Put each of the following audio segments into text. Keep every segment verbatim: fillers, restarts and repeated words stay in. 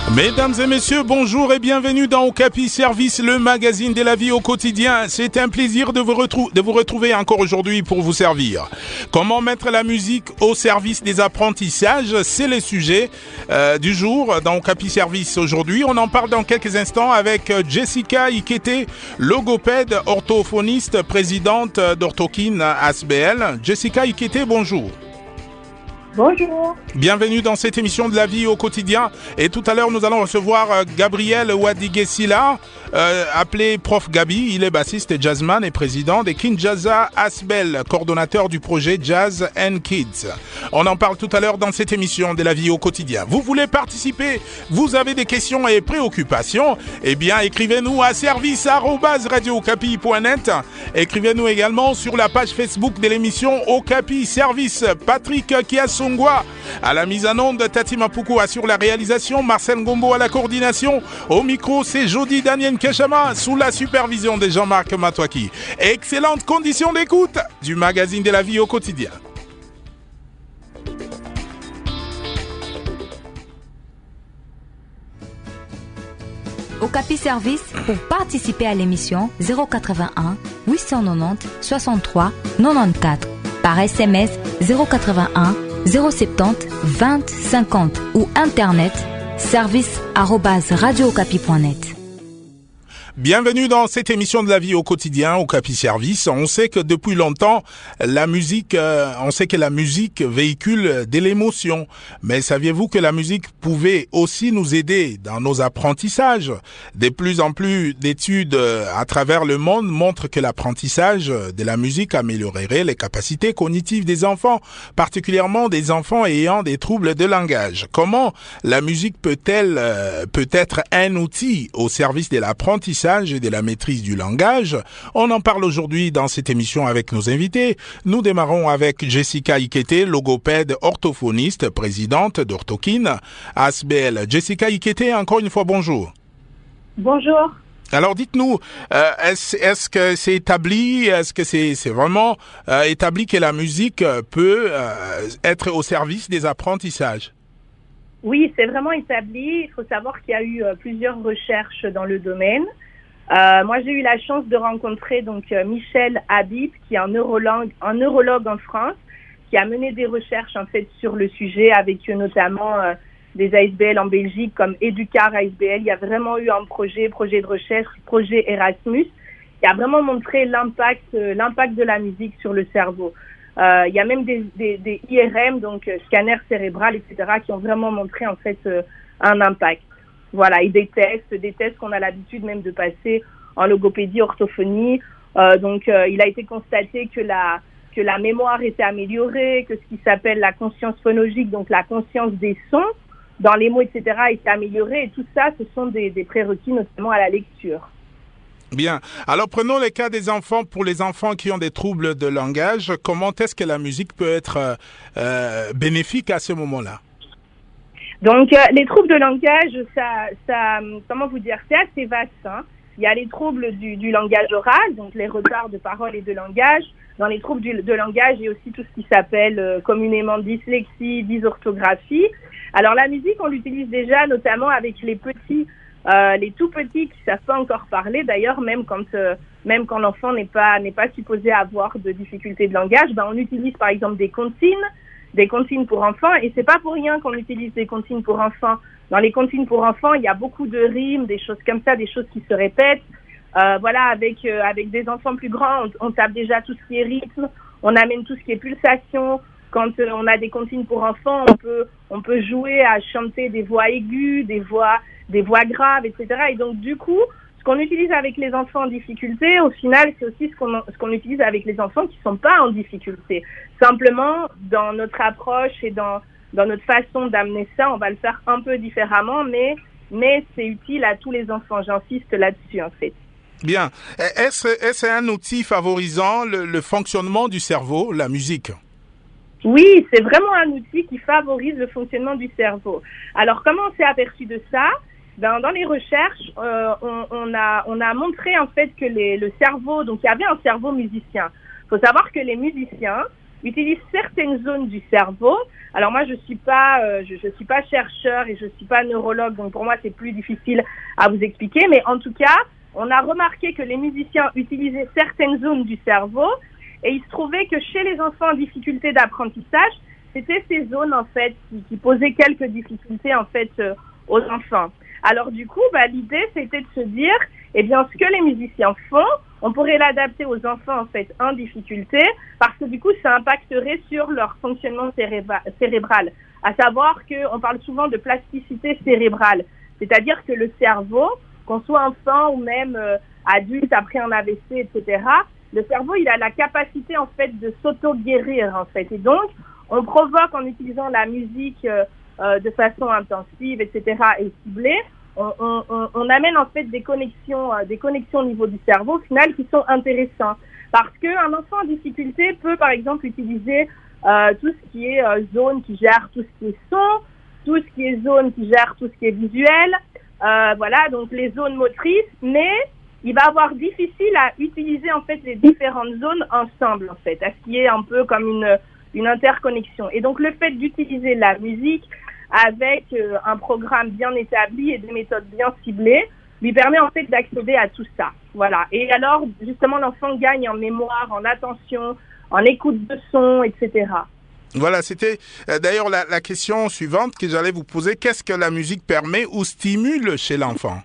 Mesdames et messieurs, bonjour et bienvenue dans Okapi Service, le magazine de la vie au quotidien. C'est un plaisir de vous, retrou- de vous retrouver encore aujourd'hui pour vous servir. Comment mettre la musique au service des apprentissages, c'est le sujet euh, du jour dans Okapi Service aujourd'hui. On en parle dans quelques instants avec Jessica Ikete, logopède, orthophoniste, présidente d'Orthokin A S B L. Jessica Ikete, bonjour. Bonjour. Bienvenue dans cette émission de la vie au quotidien. Et tout à l'heure, nous allons recevoir euh, Gabriel Wadiguesila, euh, appelé Prof Gabi. Il est bassiste et jazzman et président des Kinshasa A S B L, coordonnateur du projet Jazz and Kids. On en parle tout à l'heure dans cette émission de la vie au quotidien. Vous voulez participer? Vous avez des questions et préoccupations? Eh bien, écrivez-nous à service arobase radio okapi point net. Écrivez-nous également sur la page Facebook de l'émission Okapi Service. Patrick Kiasongwa à la mise en onde, Tati Mapuku assure la réalisation, Marcel Gombo à la coordination. Au micro, c'est Jody Daniel Keshama sous la supervision de Jean-Marc Matouaki. Excellentes conditions d'écoute du magazine de la vie au quotidien. Okapi Service, pour participer à l'émission zéro quatre-vingt-un huit cent quatre-vingt-dix soixante-trois quatre-vingt-quatorze par S M S zéro quatre-vingt-un zéro soixante-dix vingt cinquante ou internet service arobase radio okapi point net. Bienvenue dans cette émission de la vie au quotidien, Okapi Service. On sait que depuis longtemps, la musique, euh, on sait que la musique véhicule de l'émotion. Mais saviez-vous que la musique pouvait aussi nous aider dans nos apprentissages? De plus en plus d'études à travers le monde montrent que l'apprentissage de la musique améliorerait les capacités cognitives des enfants, particulièrement des enfants ayant des troubles de langage. Comment la musique peut-elle, euh, peut être un outil au service de l'apprentissage et de la maîtrise du langage? On en parle aujourd'hui dans cette émission avec nos invités. Nous démarrons avec Jessica Ikete, logopède orthophoniste, présidente d'Orthokin A S B L. Jessica Ikete, encore une fois, bonjour. Bonjour. Alors dites-nous, euh, est-ce, est-ce que c'est établi, est-ce que c'est, c'est vraiment euh, établi que la musique peut euh, être au service des apprentissages? Oui, c'est vraiment établi. Il faut savoir qu'il y a eu euh, plusieurs recherches dans le domaine. Euh, moi, j'ai eu la chance de rencontrer donc euh, Michel Habib, qui est un neurologue, un neurologue en France, qui a mené des recherches en fait sur le sujet, avec euh, notamment euh, des A S B L en Belgique comme Educar A S B L. Il y a vraiment eu un projet, projet de recherche, projet Erasmus, qui a vraiment montré l'impact, euh, l'impact de la musique sur le cerveau. Euh, il y a même des, des, des I R M, donc euh, scanner cérébral, et cetera, qui ont vraiment montré en fait euh, un impact. Voilà, et des tests, des tests qu'on a l'habitude même de passer en logopédie, orthophonie. Euh, donc, euh, il a été constaté que la que la mémoire était améliorée, que ce qui s'appelle la conscience phonologique, donc la conscience des sons dans les mots, et cetera, était améliorée. Et tout ça, ce sont des, des prérequis, notamment à la lecture. Bien. Alors, prenons le cas des enfants. Pour les enfants qui ont des troubles de langage, comment est-ce que la musique peut être euh, bénéfique à ce moment-là? Donc, euh, les troubles de langage, ça, ça, comment vous dire, c'est assez vaste, hein. Il y a les troubles du, du langage oral, donc les retards de parole et de langage. Dans les troubles du, de langage, il y a aussi tout ce qui s'appelle euh, communément dyslexie, dysorthographie. Alors, la musique, on l'utilise déjà notamment avec les petits, euh, les tout petits qui savent pas encore parler. D'ailleurs, même quand, euh, même quand l'enfant n'est pas, n'est pas supposé avoir de difficultés de langage, ben, on utilise par exemple des comptines, des comptines pour enfants, et c'est pas pour rien qu'on utilise des comptines pour enfants. Dans les comptines pour enfants, il y a beaucoup de rimes, des choses comme ça, des choses qui se répètent. Euh, voilà, avec euh, avec des enfants plus grands, on, on tape déjà tout ce qui est rythme, on amène tout ce qui est pulsation. Quand euh, on a des comptines pour enfants, on peut on peut jouer à chanter des voix aiguës, des voix des voix graves, et cetera. Et donc du coup, ce qu'on utilise avec les enfants en difficulté, au final, c'est aussi ce qu'on, ce qu'on utilise avec les enfants qui ne sont pas en difficulté. Simplement, dans notre approche et dans, dans notre façon d'amener ça, on va le faire un peu différemment, mais, mais c'est utile à tous les enfants. J'insiste là-dessus, en fait. Bien. Est-ce, est-ce un outil favorisant le, le fonctionnement du cerveau, la musique? Oui, c'est vraiment un outil qui favorise le fonctionnement du cerveau. Alors, comment on s'est aperçu de ça? Dans, dans les recherches, euh, on, on, a, on a montré en fait que les, le cerveau, donc il y avait un cerveau musicien. Il faut savoir que les musiciens, utilise certaines zones du cerveau. Alors moi, je suis pas, euh, je, je suis pas chercheur et je suis pas neurologue, donc pour moi, c'est plus difficile à vous expliquer. Mais en tout cas, on a remarqué que les musiciens utilisaient certaines zones du cerveau et il se trouvait que chez les enfants en difficulté d'apprentissage, c'était ces zones en fait qui, qui posaient quelques difficultés en fait euh, aux enfants. Alors du coup, bah, l'idée c'était de se dire, eh bien ce que les musiciens font, on pourrait l'adapter aux enfants en fait en difficulté parce que du coup ça impacterait sur leur fonctionnement cérébra- cérébral. À savoir qu'on parle souvent de plasticité cérébrale, c'est-à-dire que le cerveau, qu'on soit enfant ou même euh, adulte après un A V C, et cetera, le cerveau il a la capacité en fait de s'auto-guérir en fait. Et donc on provoque en utilisant la musique euh, euh, de façon intensive, et cetera et ciblée, on, on, on amène en fait des connexions, euh, des connexions au niveau du cerveau au final qui sont intéressantes. Parce qu'un enfant en difficulté peut par exemple utiliser euh, tout ce qui est euh, zone qui gère tout ce qui est son, tout ce qui est zone qui gère tout ce qui est visuel, euh, voilà, donc les zones motrices, mais il va avoir difficile à utiliser en fait les différentes zones ensemble en fait, à ce qui est un peu comme une une interconnexion. Et donc le fait d'utiliser la musique avec euh, un programme bien établi et des méthodes bien ciblées lui permet en fait d'accéder à tout ça. Voilà. Et alors justement l'enfant gagne en mémoire, en attention, en écoute de son, et cetera. Voilà, c'était euh, d'ailleurs la, la question suivante que j'allais vous poser. Qu'est-ce que la musique permet ou stimule chez l'enfant?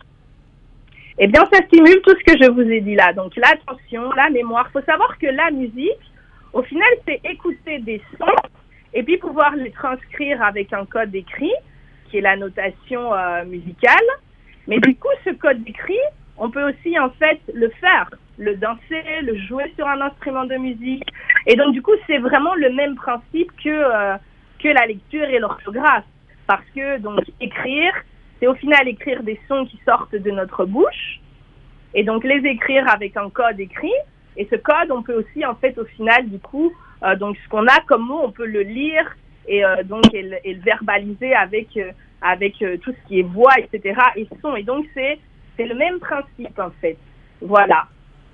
Eh bien, ça stimule tout ce que je vous ai dit là. Donc l'attention, la mémoire. Il faut savoir que la musique, au final, c'est écouter des sons et puis pouvoir les transcrire avec un code écrit, qui est la notation euh, musicale. Mais du coup, ce code écrit, on peut aussi en fait le faire, le danser, le jouer sur un instrument de musique. Et donc du coup, c'est vraiment le même principe que euh, que la lecture et l'orthographe, parce que donc écrire, c'est au final écrire des sons qui sortent de notre bouche, et donc les écrire avec un code écrit. Et ce code, on peut aussi, en fait, au final, du coup, euh, donc ce qu'on a comme mot, on peut le lire et euh, donc et le, et le verbaliser avec euh, avec euh, tout ce qui est voix, et cetera et son. Et donc c'est c'est le même principe, en fait. Voilà.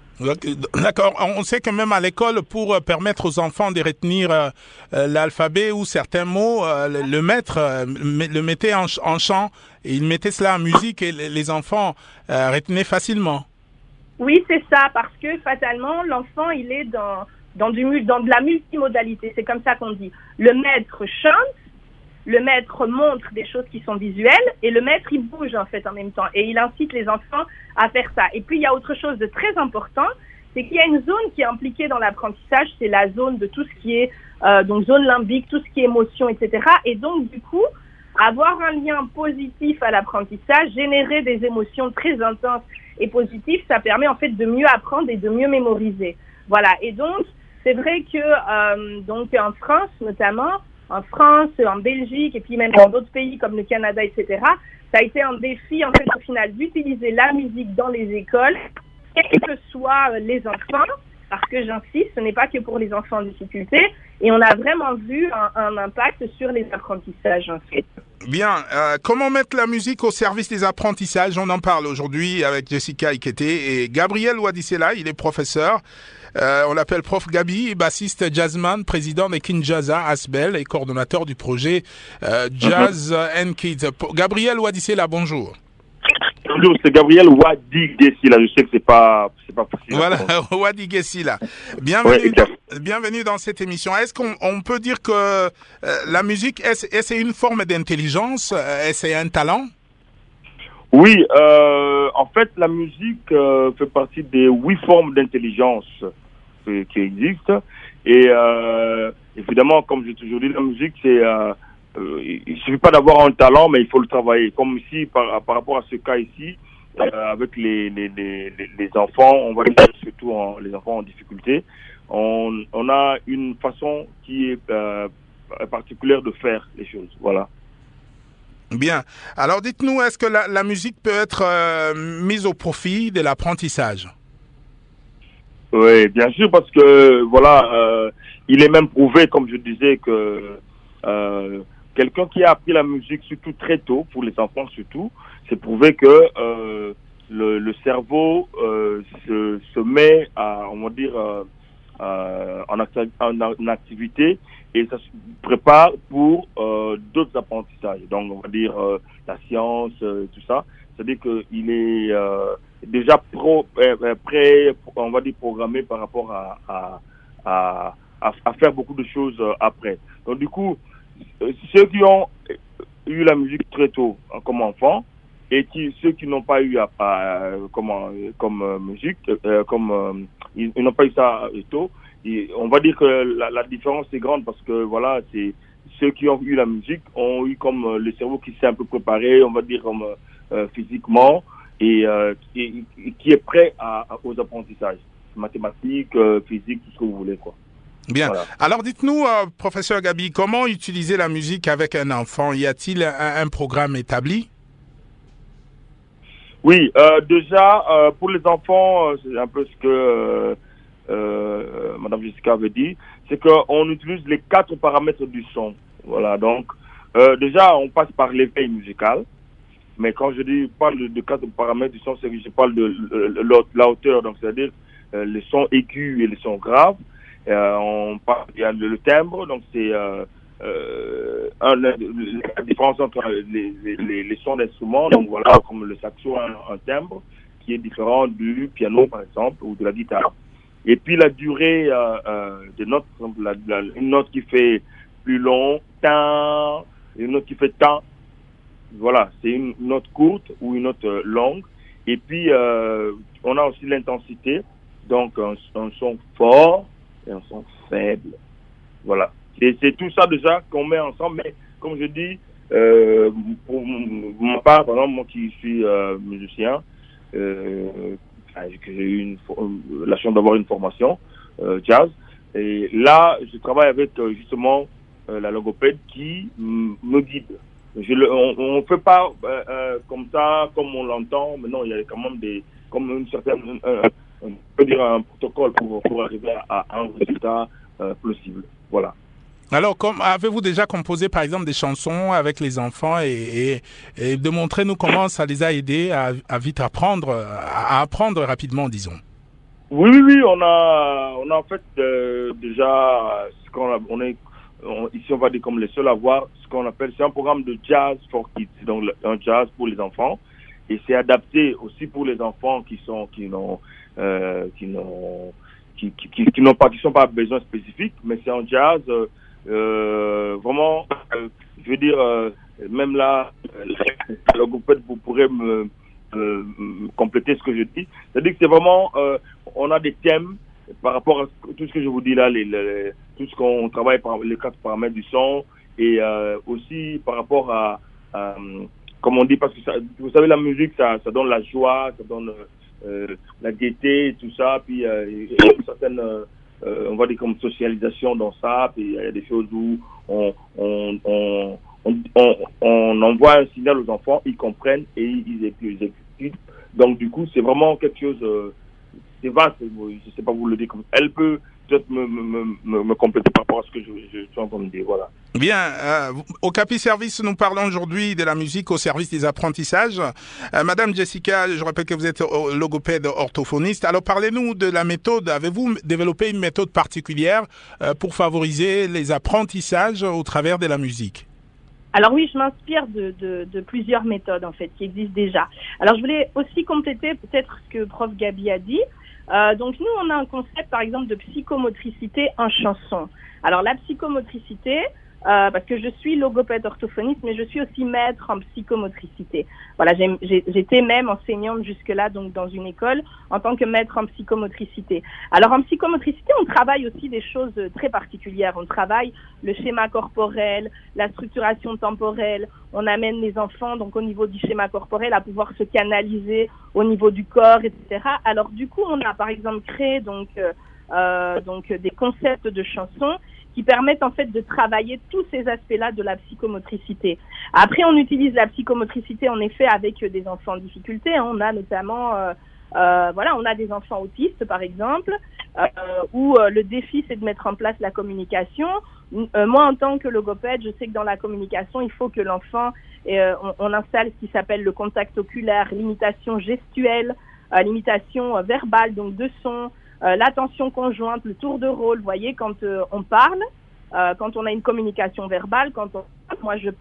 D'accord. On sait que même à l'école, pour permettre aux enfants de retenir euh, l'alphabet ou certains mots, euh, le, le maître euh, le mettait en, en chant et il mettait cela en musique et les enfants euh, retenaient facilement. Oui, c'est ça, parce que fatalement, l'enfant, il est dans, dans, du, dans de la multimodalité. C'est comme ça qu'on dit. Le maître chante, le maître montre des choses qui sont visuelles, et le maître, il bouge en fait en même temps. Et il incite les enfants à faire ça. Et puis, il y a autre chose de très important, c'est qu'il y a une zone qui est impliquée dans l'apprentissage, c'est la zone de tout ce qui est, euh, donc zone limbique, tout ce qui est émotion, et cetera. Et donc, du coup, avoir un lien positif à l'apprentissage, générer des émotions très intenses et positives, ça permet en fait de mieux apprendre et de mieux mémoriser. Voilà. Et donc, c'est vrai que euh, donc en France notamment, en France, en Belgique et puis même dans d'autres pays comme le Canada, et cetera, ça a été un défi en fait au final d'utiliser la musique dans les écoles, quels que soient les enfants, parce que j'insiste, ce n'est pas que pour les enfants en difficulté, et on a vraiment vu un, un impact sur les apprentissages en fait. Bien, euh, comment mettre la musique au service des apprentissages? On en parle aujourd'hui avec Jessica Ikete et Gabriel Wadisela, il est professeur. Euh, on l'appelle Prof Gabi, bassiste jazzman, président de Kinshasa Asbel et coordonnateur du projet euh, Jazz mm-hmm. and Kids. Gabriel Wadisela, bonjour. Bonjour, c'est Gabriel Wadisela. Je sais que c'est pas, c'est pas possible. Voilà, Wadisela. Bienvenue, ouais, dans, bienvenue dans cette émission. Est-ce qu'on on peut dire que euh, la musique, est-ce, est-ce une forme d'intelligence? Est-ce un talent? Oui, euh, en fait, la musique euh, fait partie des huit formes d'intelligence euh, qui existent. Et euh, évidemment, comme j'ai toujours dit, la musique, c'est euh, euh, il suffit pas d'avoir un talent, mais il faut le travailler. Comme ici, par, par rapport à ce cas ici, euh, avec les, les, les, les enfants, on va dire surtout en, les enfants en difficulté, on, on a une façon qui est euh, particulière de faire les choses. Voilà. Bien. Alors dites-nous, est-ce que la, la musique peut être euh, mise au profit de l'apprentissage? Oui, bien sûr, parce que voilà, euh, il est même prouvé, comme je disais, que euh, quelqu'un qui a appris la musique, surtout très tôt, pour les enfants surtout, c'est prouvé que euh, le, le cerveau euh, se, se met à, on va dire, euh, euh, en, acti en, en activité et ça se prépare pour euh, d'autres apprentissages. Donc, on va dire euh, la science, euh, tout ça. C'est-à-dire qu'il est euh, déjà pro, euh, prêt, on va dire programmé par rapport à, à, à, à, à faire beaucoup de choses euh, après. Donc, du coup, ceux qui ont eu la musique très tôt hein, comme enfant et qui ceux qui n'ont pas eu à, à, comment, comme euh, musique, euh, comme euh, ils, ils n'ont pas eu ça tôt, et on va dire que la, la différence est grande parce que voilà, c'est ceux qui ont eu la musique ont eu comme euh, le cerveau qui s'est un peu préparé, on va dire comme euh, physiquement et, euh, et, et qui est prêt à, à, aux apprentissages mathématiques, euh, physique, tout ce que vous voulez quoi. Bien. Voilà. Alors dites-nous, euh, professeur Gabi, comment utiliser la musique avec un enfant? Y a-t-il un, un programme établi? Oui, euh, déjà, euh, pour les enfants, euh, c'est un peu ce que euh, euh, Madame Jessica avait dit, c'est qu'on utilise les quatre paramètres du son. Voilà, donc, euh, déjà, on passe par l'éveil musical. Mais quand je dis parle de, de quatre paramètres du son, c'est que je parle de, de, de, de la hauteur, donc c'est-à-dire euh, les sons aigus et les sons graves. Euh, on parle, il y a le, le timbre, donc c'est euh, euh, un, la, la différence entre les, les, les sons d'instruments, donc voilà, comme le saxo a un, un timbre qui est différent du piano par exemple ou de la guitare. Et puis la durée euh, euh, des notes, par exemple, la, la, une note qui fait plus long, tan, une note qui fait tan, voilà, c'est une note courte ou une note euh, longue. Et puis euh, on a aussi l'intensité, donc un, un son fort et un son faible. Voilà. Et c'est tout ça déjà qu'on met ensemble. Mais comme je dis, euh, pour ma part, par exemple, moi qui suis euh, musicien, euh, j'ai eu une, la chance d'avoir une formation euh, jazz. Et là, je travaille avec euh, justement euh, la logopède qui me guide. Je le, on ne fait pas euh, euh, comme ça, comme on l'entend, mais non, il y a quand même des, comme une certaine, euh, on peut dire un protocole pour, pour arriver à, à un résultat euh, possible. Voilà. Alors, comme avez-vous déjà composé par exemple des chansons avec les enfants et, et, et de montrer nous comment ça les a aidés à, à vite apprendre, à apprendre rapidement, disons. Oui, oui, oui, on a, on a en fait euh, déjà ce qu'on a, on est on, ici on va dire comme les seuls à voir ce qu'on appelle, c'est un programme de jazz for kids, donc un jazz pour les enfants, et c'est adapté aussi pour les enfants qui sont qui n'ont euh, qui n'ont qui qui, qui, qui n'ont pas qui sont pas besoin spécifiques, mais c'est un jazz euh, euh, vraiment, euh, je veux dire euh, même là, le groupe vous pourrez me Euh, compléter ce que je dis. C'est-à-dire que c'est vraiment, euh, on a des thèmes par rapport à tout ce que je vous dis là, les, les, tout ce qu'on travaille par les quatre paramètres du son et euh, aussi par rapport à, à, comme on dit, parce que ça, vous savez, la musique, ça, ça donne la joie, ça donne euh, la gaieté, tout ça, puis euh, il y a une certaine, euh, on va dire comme socialisation dans ça, puis il y a des choses où on, on, on On, on, on envoie un signal aux enfants, ils comprennent et ils exécutent. Donc du coup, c'est vraiment quelque chose, euh, c'est vaste, je ne sais pas vous le dire comme ça. Elle peut peut-être me, me, me, me compléter par rapport à ce que je, je suis en train de dire. Voilà. Bien, euh, au Capi Service, nous parlons aujourd'hui de la musique au service des apprentissages. Euh, Madame Jessica, je rappelle que vous êtes logopède orthophoniste. Alors parlez-nous de la méthode. Avez-vous développé une méthode particulière euh, pour favoriser les apprentissages au travers de la musique? Alors oui, je m'inspire de, de, de plusieurs méthodes en fait qui existent déjà. Alors je voulais aussi compléter peut-être ce que Prof Gabi a dit. Euh, donc nous, on a un concept par exemple de psychomotricité en chanson. Alors la psychomotricité, euh, parce que je suis logopède orthophoniste, mais je suis aussi maître en psychomotricité. Voilà, j'ai, j'ai, j'étais même enseignante jusque-là, donc dans une école, en tant que maître en psychomotricité. Alors en psychomotricité, on travaille aussi des choses très particulières. On travaille le schéma corporel, la structuration temporelle. On amène les enfants, donc au niveau du schéma corporel, à pouvoir se canaliser au niveau du corps, et cetera. Alors du coup, on a par exemple créé donc euh, euh, donc des concepts de chansons qui permettent en fait de travailler tous ces aspects-là de la psychomotricité. Après, on utilise la psychomotricité en effet avec des enfants en difficulté. Hein. On a notamment, euh, euh, voilà, on a des enfants autistes par exemple, euh, où euh, le défi c'est de mettre en place la communication. Euh, moi, en tant que logopède, je sais que dans la communication, il faut que l'enfant, euh, on, on installe ce qui s'appelle le contact oculaire, l'imitation gestuelle, euh, l'imitation euh, verbale, donc de son. euh, l'attention conjointe, le tour de rôle. Vous voyez, quand euh, on parle, euh, quand on a une communication verbale, quand on... Moi, je...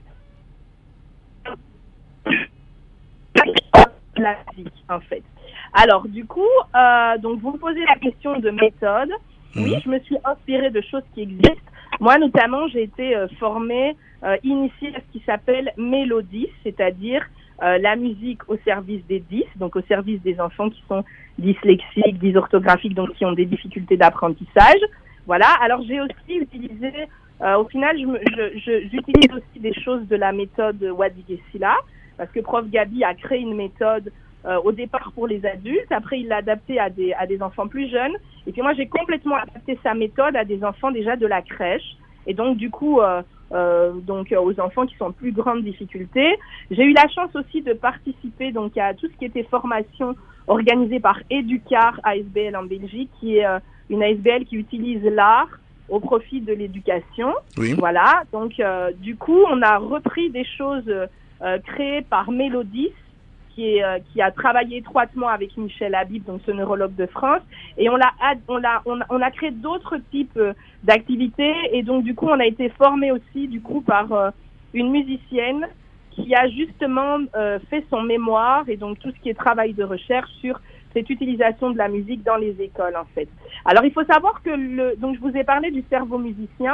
La musique, en fait. Alors, du coup, euh, donc vous me posez la question de méthode. Oui, je me suis inspirée de choses qui existent. Moi, notamment, j'ai été euh, formée, euh, initiée à ce qui s'appelle Mélodis, c'est-à-dire euh, la musique au service des dys, donc au service des enfants qui sont dyslexiques, dysorthographiques, donc qui ont des difficultés d'apprentissage. Voilà. Alors, j'ai aussi utilisé, euh, au final, je, me, je, je, j'utilise aussi des choses de la méthode Wadi Gessila, parce que Prof Gabi a créé une méthode Euh, au départ pour les adultes, après il l'a adapté à des, à des enfants plus jeunes, et puis moi j'ai complètement adapté sa méthode à des enfants déjà de la crèche, et donc du coup euh, euh, donc aux enfants qui sont en plus grande difficulté. J'ai eu la chance aussi de participer donc à tout ce qui était formation organisée par Educar A S B L en Belgique, qui est euh, une A S B L qui utilise l'art au profit de l'éducation. Oui. Voilà, donc euh, du coup on a repris des choses euh, créées par Mélodis, qui, est, euh, qui a travaillé étroitement avec Michel Habib, donc ce neurologue de France, et on a, on a, on a, on a créé d'autres types euh, d'activités, et donc du coup on a été formé aussi du coup par euh, une musicienne qui a justement euh, fait son mémoire et donc tout ce qui est travail de recherche sur cette utilisation de la musique dans les écoles en fait. Alors il faut savoir que le, donc je vous ai parlé du cerveau musicien,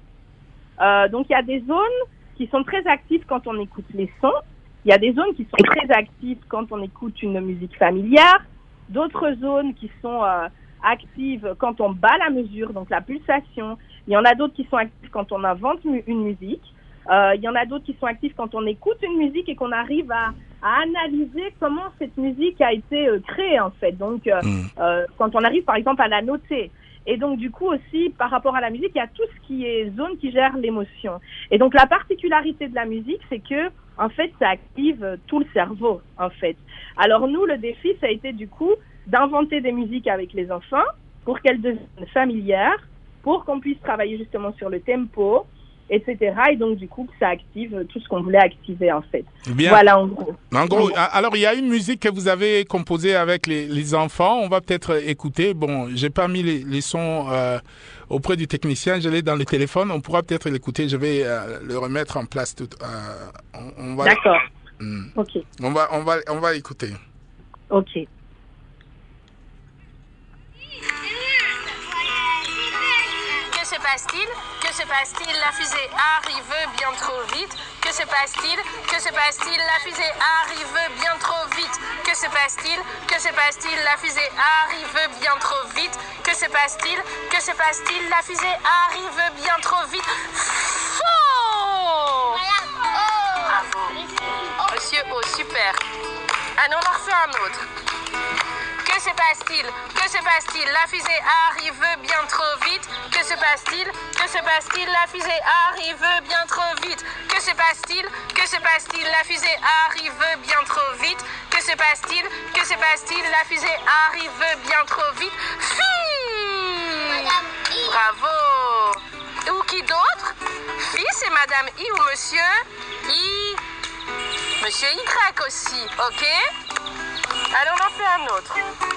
euh, donc il y a des zones qui sont très actives quand on écoute les sons. Il y a des zones qui sont très actives quand on écoute une musique familière, d'autres zones qui sont euh, actives quand on bat la mesure, donc la pulsation. Il y en a d'autres qui sont actives quand on invente une musique. Euh, il y en a d'autres qui sont actives quand on écoute une musique et qu'on arrive à, à analyser comment cette musique a été euh, créée en fait. Donc, euh, mmh. euh, quand on arrive par exemple à la noter. Et donc, du coup, aussi, par rapport à la musique, il y a tout ce qui est zone qui gère l'émotion. Et donc, la particularité de la musique, c'est que, en fait, ça active tout le cerveau, en fait. Alors, nous, le défi, ça a été, du coup, d'inventer des musiques avec les enfants pour qu'elles deviennent familières, pour qu'on puisse travailler justement sur le tempo, et cetera. Et donc, du coup, ça active tout ce qu'on voulait activer, en fait. Bien. Voilà, en gros. En gros, alors, il y a une musique que vous avez composée avec les, les enfants. On va peut-être écouter. Bon, j'ai pas mis les, les sons euh, auprès du technicien. Je l'ai dans le téléphone. On pourra peut-être l'écouter. Je vais euh, le remettre en place tout. Euh, on, on va. D'accord. Hmm. Ok. On va, on va, on va écouter. Ok. Que se passe-t-il? Que se passe-t-il? La fusée arrive bien trop vite. Que se passe-t-il? Que se passe-t-il? La fusée arrive bien trop vite. Que se passe-t-il? Que se passe-t-il? La fusée arrive bien trop vite. Que se passe-t-il? Que se passe-t-il? La fusée arrive bien trop vite. Faux! Bravo. Monsieur O, super. Ah non, on en refait un autre. Que se passe-t-il? Que se passe-t-il? La fusée arrive bien trop vite. Que se passe-t-il? Que se passe-t-il? La fusée arrive bien trop vite. Que se passe-t-il? Que se passe-t-il? La fusée arrive bien trop vite. Que se passe-t-il? Que se passe-t-il? La fusée arrive bien trop vite. Fille! Bravo! Ou qui d'autre? Fille, c'est Madame I ou Monsieur I? Monsieur Y aussi, ok? Alors on en fait un autre.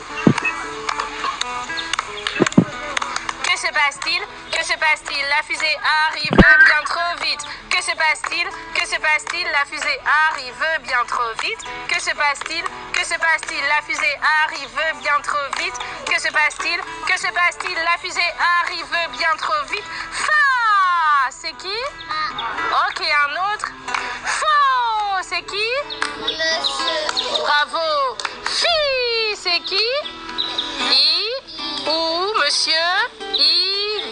Que se passe-t-il? Que se passe-t-il? La fusée arrive bien trop vite. Que se passe-t-il? Que se passe-t-il? La fusée arrive bien trop vite. Que se passe-t-il? Que se passe-t-il? La fusée arrive bien trop vite. Que se passe-t-il? Que se passe-t-il? La fusée arrive bien trop vite. Fa! C'est qui? Ok, un autre. Faux! C'est qui? Monsieur. Bravo. Fi! C'est qui? I ou Monsieur Y.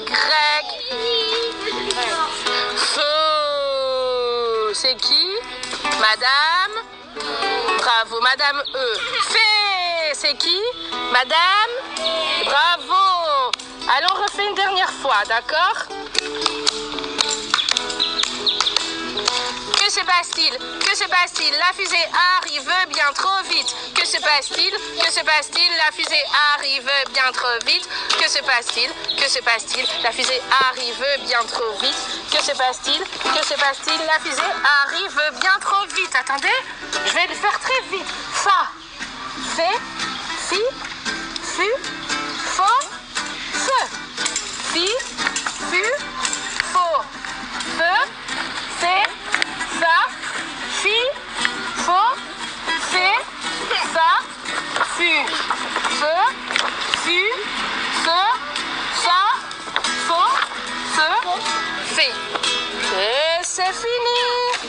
Faux. C'est qui? Madame. Bravo. Madame E. Fée. C'est qui? Madame. Bravo. Allons, on refait une dernière fois, d'accord? Que se passe-t-il? Que se passe-t-il? La fusée arrive bien trop vite. Que se passe-t-il? Que se passe-t-il? La fusée arrive bien trop vite. Que se passe-t-il? Que se passe-t-il? La fusée arrive bien trop vite. Que se passe-t-il? Que se passe-t-il? La fusée arrive bien trop vite. Attendez, je vais le faire très vite. Fa, fé, fi, fu, faux. fi, fu, faux. Feu, c'est, ça, fi, faux, c'est, ça, fu. Feu, fu, ce, ça, faux, ce, fait. Et c'est fini.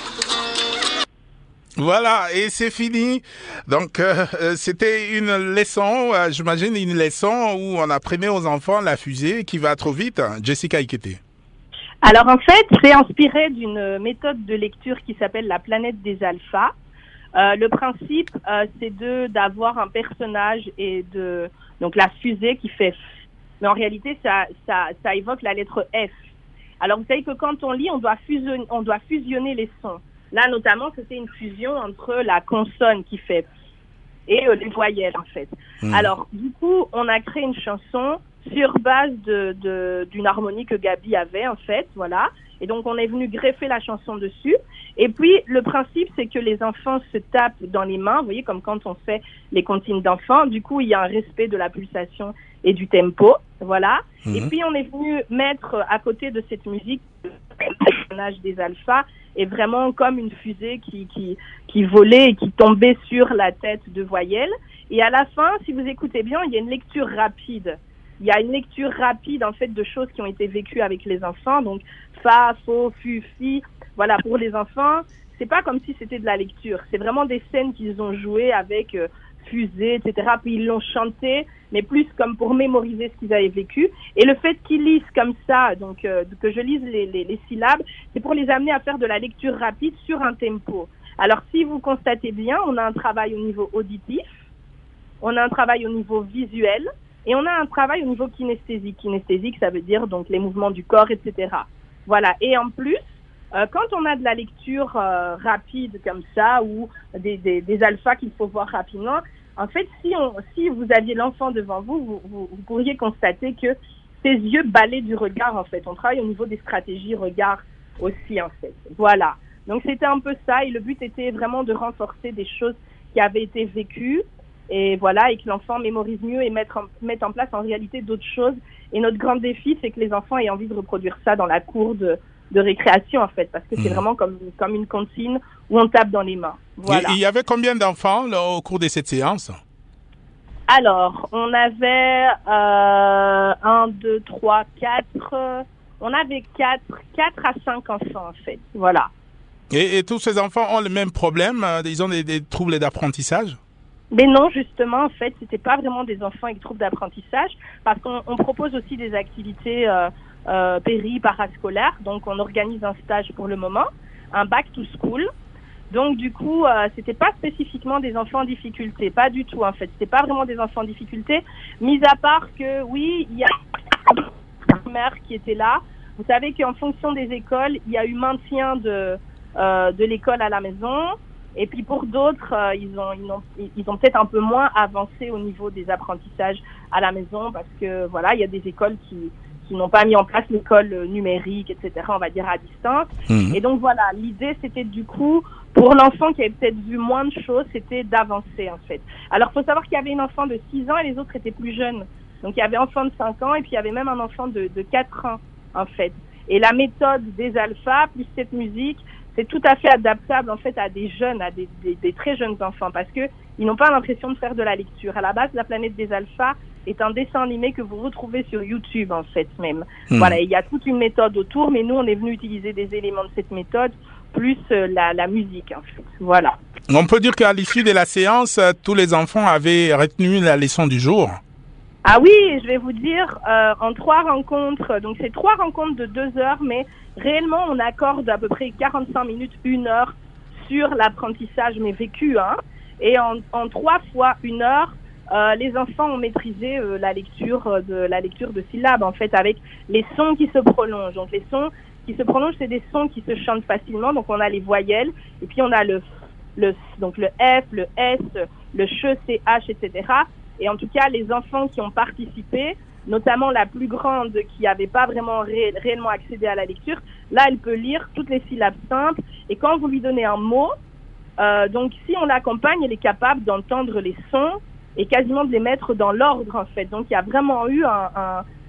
Voilà, et c'est fini. Donc, euh, c'était une leçon, euh, j'imagine une leçon où on apprenait aux enfants la fusée qui va trop vite. Jessica Ikete. Alors en fait, c'est inspiré d'une méthode de lecture qui s'appelle la planète des alphas. Euh, le principe, euh, c'est de d'avoir un personnage et de donc la fusée qui fait F. Mais en réalité, ça ça ça évoque la lettre F. Alors vous savez que quand on lit, on doit fusionner, on doit fusionner les sons. Là, notamment, c'était une fusion entre la consonne qui fait et euh, les voyelles, en fait. Mmh. Alors, du coup, on a créé une chanson sur base de, de, d'une harmonie que Gabi avait, en fait, voilà. Et donc, on est venu greffer la chanson dessus. Et puis, le principe, c'est que les enfants se tapent dans les mains, vous voyez, comme quand on fait les comptines d'enfants. Du coup, il y a un respect de la pulsation et du tempo, voilà. Mmh. Et puis, on est venu mettre à côté de cette musique le personnage des alphas est vraiment comme une fusée qui, qui, qui volait et qui tombait sur la tête de Voyelle. Et à la fin, si vous écoutez bien, il y a une lecture rapide. Il y a une lecture rapide, en fait, de choses qui ont été vécues avec les enfants. Donc, fa, fo, fu, fi. Voilà, pour les enfants, c'est pas comme si c'était de la lecture. C'est vraiment des scènes qu'ils ont jouées avec euh, fusée, et cetera. Puis ils l'ont chanté, mais plus comme pour mémoriser ce qu'ils avaient vécu. Et le fait qu'ils lisent comme ça, donc euh, que je lise les, les, les syllabes, c'est pour les amener à faire de la lecture rapide sur un tempo. Alors, si vous constatez bien, on a un travail au niveau auditif, on a un travail au niveau visuel, et on a un travail au niveau kinesthésique. Kinesthésique, ça veut dire donc les mouvements du corps, et cetera. Voilà. Et en plus, euh, quand on a de la lecture euh, rapide comme ça, ou des, des, des alphas qu'il faut voir rapidement, en fait, si, on, si vous aviez l'enfant devant vous, vous, vous, vous pourriez constater que ses yeux balaient du regard, en fait. On travaille au niveau des stratégies regard aussi, en fait. Voilà. Donc, c'était un peu ça, et le but était vraiment de renforcer des choses qui avaient été vécues, et voilà, et que l'enfant mémorise mieux et mettre en, mettre en place en réalité d'autres choses. Et notre grand défi, c'est que les enfants aient envie de reproduire ça dans la cour de, de récréation, en fait, parce que c'est mmh. vraiment comme, comme une comptine où on tape dans les mains. Voilà. Et il y avait combien d'enfants là, au cours de cette séance? Alors, on avait euh, un, deux, trois, quatre. Euh, on avait quatre, quatre à cinq enfants, en fait. Voilà. Et, et tous ces enfants ont le même problème? Ils ont des, des troubles d'apprentissage? Mais non, justement, en fait, c'était pas vraiment des enfants avec troubles d'apprentissage, parce qu'on on propose aussi des activités euh, euh, péri, parascolaires. Donc, on organise un stage pour le moment, un back to school. Donc, du coup, euh, c'était pas spécifiquement des enfants en difficulté, pas du tout, en fait. C'était pas vraiment des enfants en difficulté, mis à part que, oui, il y a une mère qui était là. Vous savez qu'en fonction des écoles, il y a eu maintien de euh, de l'école à la maison. Et puis pour d'autres, euh, ils ont ils ont ils ont peut-être un peu moins avancé au niveau des apprentissages à la maison, parce que voilà, il y a des écoles qui qui n'ont pas mis en place l'école numérique, et cetera. On va dire à distance. Mmh. Et donc voilà, l'idée c'était du coup pour l'enfant qui avait peut-être vu moins de choses, c'était d'avancer en fait. Alors faut savoir qu'il y avait une enfant de six ans et les autres étaient plus jeunes. Donc il y avait un enfant de cinq ans et puis il y avait même un enfant de de quatre ans en fait. Et la méthode des alphas plus cette musique, c'est tout à fait adaptable en fait à des jeunes, à des, des, des très jeunes enfants, parce que ils n'ont pas l'impression de faire de la lecture. À la base, la planète des alphas est un dessin animé que vous retrouvez sur YouTube en fait même. Mmh. Voilà, il y a toute une méthode autour, mais nous on est venu utiliser des éléments de cette méthode plus euh, la, la musique en fait. Voilà. On peut dire qu'à l'issue de la séance, tous les enfants avaient retenu la leçon du jour. Ah oui, je vais vous dire, euh, en trois rencontres, donc c'est trois rencontres de deux heures, mais réellement on accorde à peu près quarante-cinq minutes, une heure sur l'apprentissage, mais vécu, hein. Et en, en trois fois une heure, euh, les enfants ont maîtrisé euh, la lecture de la lecture de syllabes, en fait, avec les sons qui se prolongent. Donc les sons qui se prolongent, c'est des sons qui se chantent facilement. Donc on a les voyelles, et puis on a le le donc le F, le S, le CH, C H, et cetera. Et en tout cas, les enfants qui ont participé, notamment la plus grande qui n'avait pas vraiment ré- réellement accédé à la lecture, là, elle peut lire toutes les syllabes simples. Et quand vous lui donnez un mot, euh, donc si on l'accompagne, elle est capable d'entendre les sons et quasiment de les mettre dans l'ordre, en fait. Donc, il y a vraiment eu un, un,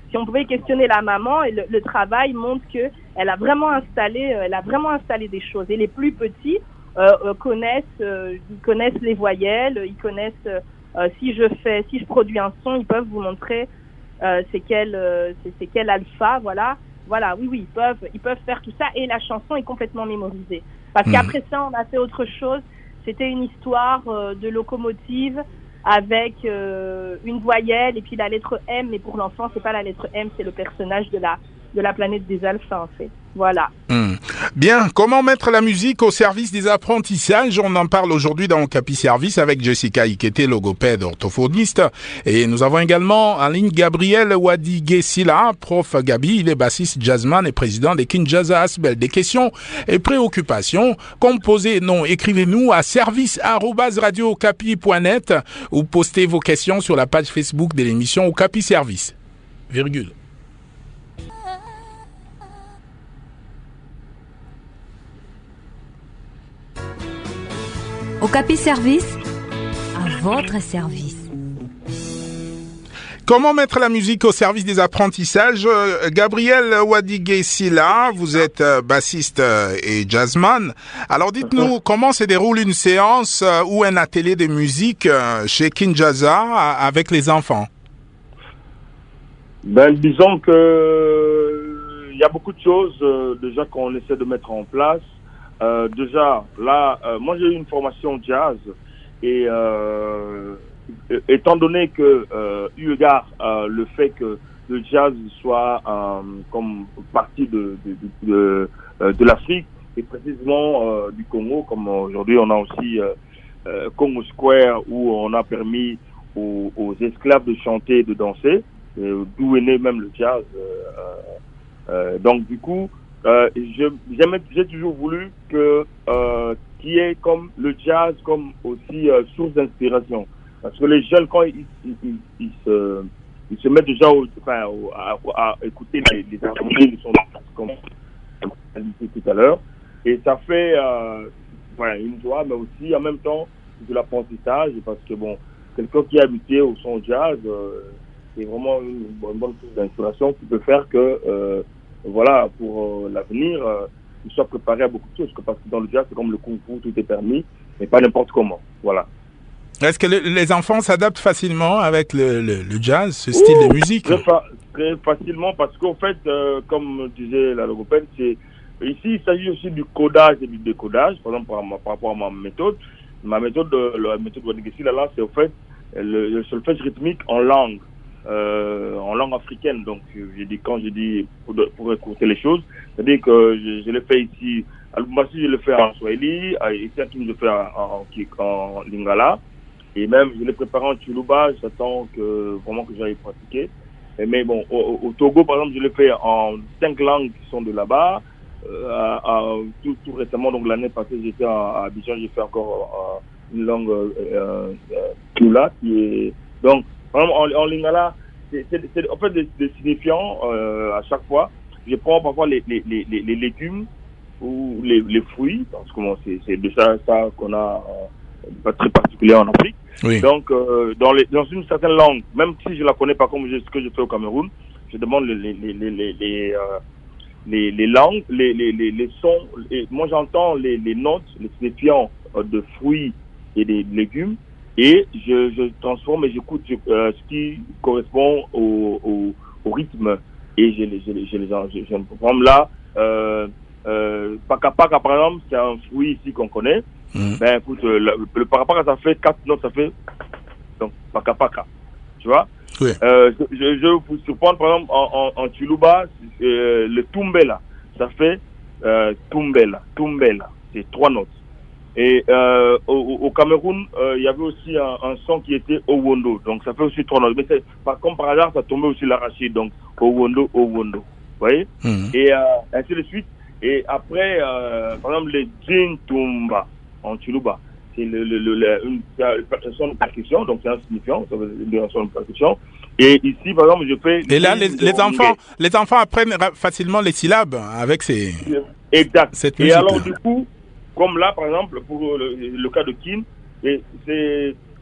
si on pouvait questionner la maman, et le, le travail montre que elle a vraiment installé, elle a vraiment installé des choses. Et les plus petits euh, euh, connaissent, euh, ils connaissent les voyelles, ils connaissent euh, si je fais, si je produis un son, ils peuvent vous montrer euh, c'est quel, euh, c'est, c'est quel alpha, voilà, voilà, oui, oui, ils peuvent, ils peuvent faire tout ça et la chanson est complètement mémorisée. Parce mmh. qu'après ça, on a fait autre chose. C'était une histoire euh, de locomotive avec euh, une voyelle et puis la lettre M, mais pour l'enfant, c'est pas la lettre M, c'est le personnage de la de la planète des alphas, en fait. Voilà. Mmh. Bien, comment mettre la musique au service des apprentissages? On en parle aujourd'hui dans Okapi Service avec Jessica Ikete, logopède orthophoniste. Et nous avons également en ligne Gabriel Wadigesila, prof Gabi, il est bassiste jazzman et président des Kinshasa Asbel. Des questions et préoccupations, composez, non, écrivez-nous à service arobase radio okapi point net ou postez vos questions sur la page Facebook de l'émission Okapi Service. Virgule. Okapi Service, à votre service. Comment mettre la musique au service des apprentissages? Gabriel Wadigesila, vous êtes bassiste et jazzman. Alors dites-nous, comment se déroule une séance ou un atelier de musique chez Kinshasa avec les enfants? Ben, disons que il y a beaucoup de choses euh, déjà qu'on essaie de mettre en place. Euh, déjà, là, euh, moi j'ai eu une formation jazz et euh, étant donné que, euh, eu égard euh, le fait que le jazz soit euh, comme partie de, de, de, de, de l'Afrique et précisément euh, du Congo, comme aujourd'hui on a aussi euh, euh, Congo Square où on a permis aux, aux esclaves de chanter et de danser, euh, d'où est né même le jazz. Euh, euh, donc du coup, Euh, je, j'ai toujours voulu que euh, qu'il y ait comme le jazz comme aussi euh, source d'inspiration, parce que les jeunes quand ils, ils, ils, ils se ils se mettent déjà au, enfin, au, à, à écouter les les harmonies, les sons comme on dit tout à l'heure, et ça fait euh, voilà, une joie, mais aussi en même temps de l'apprentissage, parce que bon, quelqu'un qui est habitué au son jazz, euh, c'est vraiment une, une bonne source d'inspiration qui peut faire que euh, voilà, pour euh, l'avenir, euh, ils soient préparés à beaucoup de choses, parce que dans le jazz, c'est comme le kung-fu, tout est permis, mais pas n'importe comment, voilà. Est-ce que le, les enfants s'adaptent facilement avec le, le, le jazz, ce style Ouh, de musique? Très, fa- très facilement, parce qu'en fait, euh, comme disait la logopède, c'est, ici, il s'agit aussi du codage et du décodage, par exemple, par, par rapport à ma méthode. Ma méthode, la méthode Wadigesila, là, c'est au fait le, le solfège rythmique en langue. Euh, en langue africaine, donc j'ai dit quand j'ai dit pour, pour écouter les choses, c'est-à-dire que je, je l'ai fait ici à Lubumbashi, je l'ai fait en Swahili, ici à Kim je l'ai fait en, en, en Lingala, et même je l'ai préparé en Tsholuba, j'attends que vraiment que j'aille pratiquer. Et, mais bon, au, au Togo par exemple, je l'ai fait en cinq langues qui sont de là-bas. Euh, à, à, tout, tout récemment, donc l'année passée, j'étais à, à Abidjan, j'ai fait encore euh, une langue euh, euh, Kula, qui est donc en, en Lingala, c'est, c'est, c'est en fait des, des signifiants euh, à chaque fois. Je prends parfois les, les, les, les légumes ou les, les fruits, parce que bon, c'est, c'est de ça, ça qu'on a euh, pas très particulier en Afrique. Oui. Donc, euh, dans, les, dans une certaine langue, même si je la connais pas comme je, ce que je fais au Cameroun, je demande les, les, les, les, les, les, euh, les, les langues, les, les, les, les sons. Les, moi, j'entends les, les notes, les signifiants euh, de fruits et des légumes. Et je, je transforme et j'écoute euh, ce qui correspond au, au, au rythme. Et je les, je les, je les, je, je me prends là, euh, euh, Paka Paka par exemple, c'est un fruit ici qu'on connaît. Mmh. Ben écoute, le, le, le Paka Paka ça fait quatre notes, ça fait, donc Paka Paka. Tu vois? Oui. Euh, je, je, je vous surprendre par exemple en, en, en Tsholuba, euh, le Tumbela, ça fait euh, Tumbela, Tumbela, c'est trois notes. Et euh, au, au Cameroun, euh, il y avait aussi un, un son qui était Owondo, donc ça fait aussi trois notes. Mais c'est, par contre, par hasard, ça tombait aussi l'arachide, donc Owondo, Owondo. Vous voyez? Mmh. Et euh, ainsi de suite. Et après, euh, par exemple, les Djintumba en Tsholuba, c'est le, le, le, le, une, une son de percussion, donc c'est un signifiant, ça veut dire un son de percussion. Et ici, par exemple, je fais... Et là, les, les enfants les enfants apprennent facilement les syllabes avec ces... Exact. Cette et musique. Alors, du coup, comme là, par exemple, pour le, le cas de Kin, et c'est,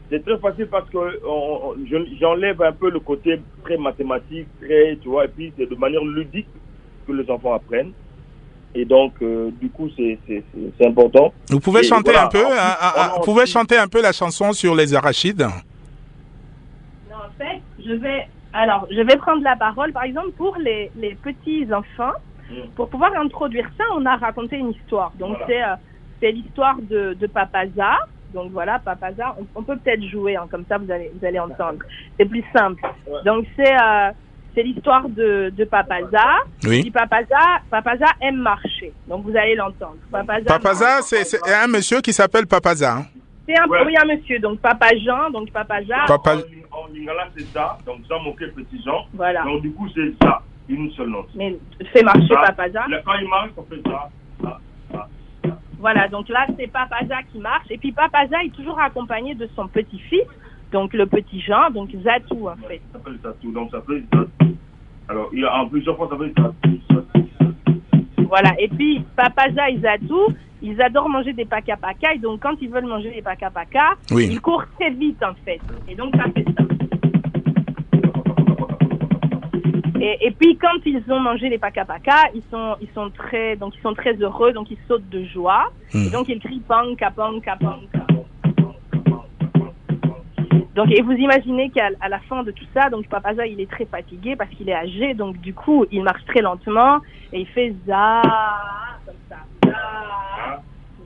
c'est très facile parce que on, on, j'enlève un peu le côté très mathématique, très, tu vois, et puis c'est de manière ludique que les enfants apprennent. Et donc, euh, du coup, c'est, c'est, c'est, c'est important. Vous pouvez et chanter voilà, un peu, plus, hein, hein, vous pouvez chanter un peu la chanson sur les arachides. Non, en fait, je vais, alors, je vais prendre la parole, par exemple, pour les, les petits enfants. Mm. Pour pouvoir introduire ça, on a raconté une histoire. Donc, voilà. c'est, euh, c'est l'histoire de, de Papaza. Donc voilà, Papaza, on, on peut peut-être jouer, hein, comme ça vous allez, vous allez entendre. C'est plus simple. Ouais. Donc c'est, euh, c'est l'histoire de, de Papaza. Oui. Et Papaza, Papaza aime marcher. Donc vous allez l'entendre. Papaza, Papaza c'est, c'est un monsieur qui s'appelle Papaza. Hein. C'est un, ouais. oui, un monsieur. Donc Papa Jean, donc Papaza. Papa... En, en lingala c'est ça. Donc Jean moqué petit Jean. Voilà. Donc du coup c'est ça, une seule note. Mais fais marcher ça, Papaza. Quand il marche, on fait ça. ça, ça. Voilà, donc là, c'est Papaza qui marche. Et puis, Papaza est toujours accompagné de son petit-fils, donc le petit Jean, donc Zatou, en fait. Ouais, ça s'appelle Zatou, donc ça s'appelle Zatou. Alors, il y a en plusieurs fois, ça s'appelle Zatou, Zatou. Voilà, et puis, Papaza et Zatou, ils adorent manger des paka-paka. Et donc, quand ils veulent manger des paka-paka, oui. ils courent très vite, en fait. Et donc, ça fait ça. Et, et puis quand ils ont mangé les paka-paka, ils sont, ils sont très, donc ils sont très heureux, donc ils sautent de joie. Mmh. Et donc ils crient panka, panka, panka. Donc et vous imaginez qu'à à la fin de tout ça, donc Papaza il est très fatigué parce qu'il est âgé, donc du coup il marche très lentement et il fait za comme ça, za,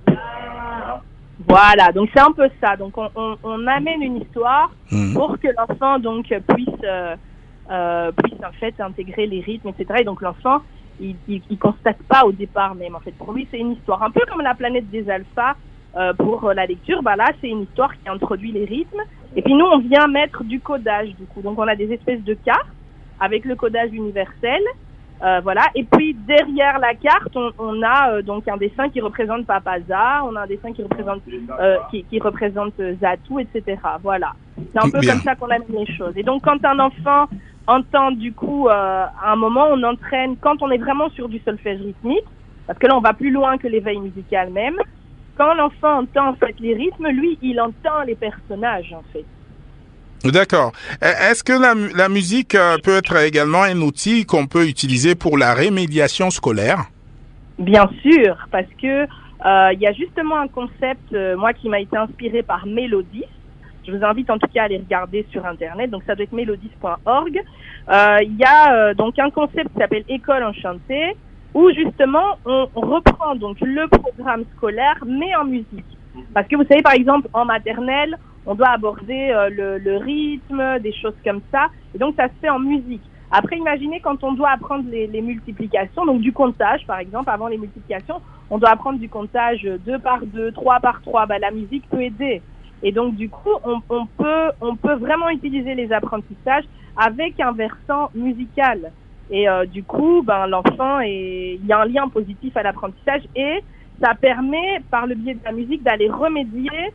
za. Voilà, donc c'est un peu ça. Donc on, on, on amène une histoire mmh. pour que l'enfant donc puisse euh, Euh, puisse en fait intégrer les rythmes, et cetera. Et donc l'enfant, il, il, il constate pas au départ même. En fait, pour lui, c'est une histoire un peu comme la planète des alphas euh, pour euh, la lecture. Bah là, c'est une histoire qui introduit les rythmes. Et puis nous, on vient mettre du codage du coup. Donc on a des espèces de cartes avec le codage universel. Euh, voilà. Et puis derrière la carte, on, on a euh, donc un dessin qui représente Papaza, on a un dessin qui représente euh, qui, qui représente Zatou, et cetera. Voilà. C'est un peu Bien. Comme ça qu'on amène les choses. Et donc quand un enfant entend du coup euh, à un moment, on entraîne quand on est vraiment sur du solfège rythmique, parce que là on va plus loin que l'éveil musical même. Quand l'enfant entend en fait les rythmes, lui, il entend les personnages en fait. D'accord. Est-ce que la, la musique peut être également un outil qu'on peut utiliser pour la remédiation scolaire? Bien sûr, parce que il euh, y a justement un concept, euh, moi, qui m'a été inspiré par Mélodis. Je vous invite en tout cas à aller regarder sur Internet. Donc, ça doit être mélodis point org. Il euh, y a euh, donc un concept qui s'appelle École enchantée, où justement, on, on reprend donc le programme scolaire, mais en musique. Parce que vous savez, par exemple, en maternelle, on doit aborder euh, le, le rythme, des choses comme ça. Et donc, ça se fait en musique. Après, imaginez quand on doit apprendre les, les multiplications, donc du comptage, par exemple, avant les multiplications, on doit apprendre du comptage deux par deux, trois par trois. Bah, la musique peut aider. Et donc, du coup, on, on peut, on peut vraiment utiliser les apprentissages avec un versant musical. Et euh, du coup, ben, l'enfant, est... il y a un lien positif à l'apprentissage et ça permet, par le biais de la musique, d'aller remédier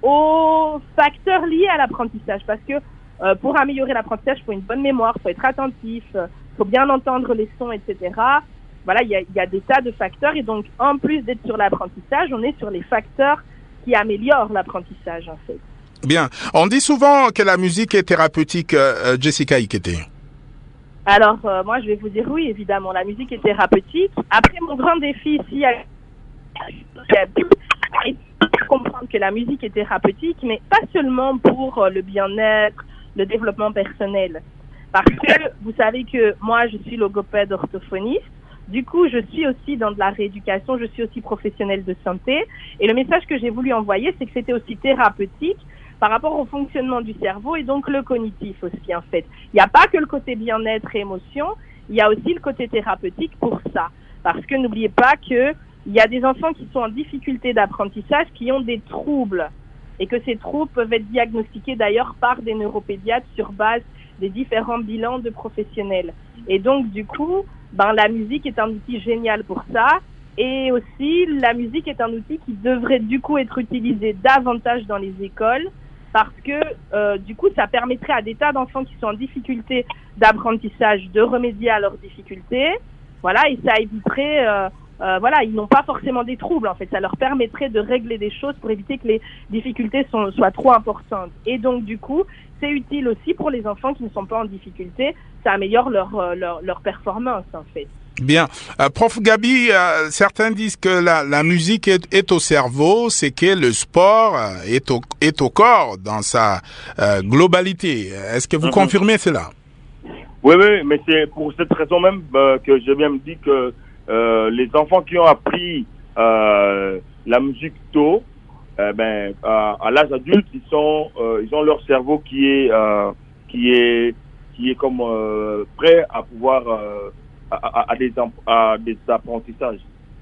aux facteurs liés à l'apprentissage. Parce que euh, pour améliorer l'apprentissage, il faut une bonne mémoire, il faut être attentif, il faut bien entendre les sons, et cetera. Voilà, il y a, il y a des tas de facteurs. Et donc, en plus d'être sur l'apprentissage, on est sur les facteurs qui améliorent l'apprentissage, en fait. Bien. On dit souvent que la musique est thérapeutique, euh, Jessica Ikete. Alors, euh, moi, je vais vous dire oui, évidemment. La musique est thérapeutique. Après, mon grand défi ici, c'est de comprendre que la musique est thérapeutique, mais pas seulement pour euh, le bien-être, le développement personnel. Parce que vous savez que moi, je suis logopède orthophoniste. Du coup, je suis aussi dans de la rééducation, je suis aussi professionnelle de santé. Et le message que j'ai voulu envoyer, c'est que c'était aussi thérapeutique par rapport au fonctionnement du cerveau et donc le cognitif aussi, en fait. Il n'y a pas que le côté bien-être et émotion, il y a aussi le côté thérapeutique pour ça. Parce que n'oubliez pas que il y a des enfants qui sont en difficulté d'apprentissage, qui ont des troubles. Et que ces troubles peuvent être diagnostiqués d'ailleurs par des neuropédiatres sur base des différents bilans de professionnels. Et donc, du coup, ben, la musique est un outil génial pour ça. Et aussi, la musique est un outil qui devrait du coup être utilisé davantage dans les écoles parce que euh, du coup, ça permettrait à des tas d'enfants qui sont en difficulté d'apprentissage de remédier à leurs difficultés. Voilà, et ça éviterait euh, euh, voilà, ils n'ont pas forcément des troubles, en fait. Ça leur permettrait de régler des choses pour éviter que les difficultés sont, soient trop importantes. Et donc, du coup, c'est utile aussi pour les enfants qui ne sont pas en difficulté. Ça améliore leur, euh, leur, leur performance, en fait. Bien. Euh, Prof Gabi, euh, certains disent que la, la musique est, est au cerveau, c'est que le sport euh, est, au, est au corps dans sa euh, globalité. Est-ce que vous mm-hmm. confirmez cela? Oui, oui, mais c'est pour cette raison même euh, que j'ai même dit que euh, les enfants qui ont appris euh, la musique tôt, euh, ben, à, à l'âge adulte, ils sont, euh, ils ont leur cerveau qui est, euh, qui est, qui est comme euh, prêt à pouvoir euh, à, à, à, des, à des apprentissages.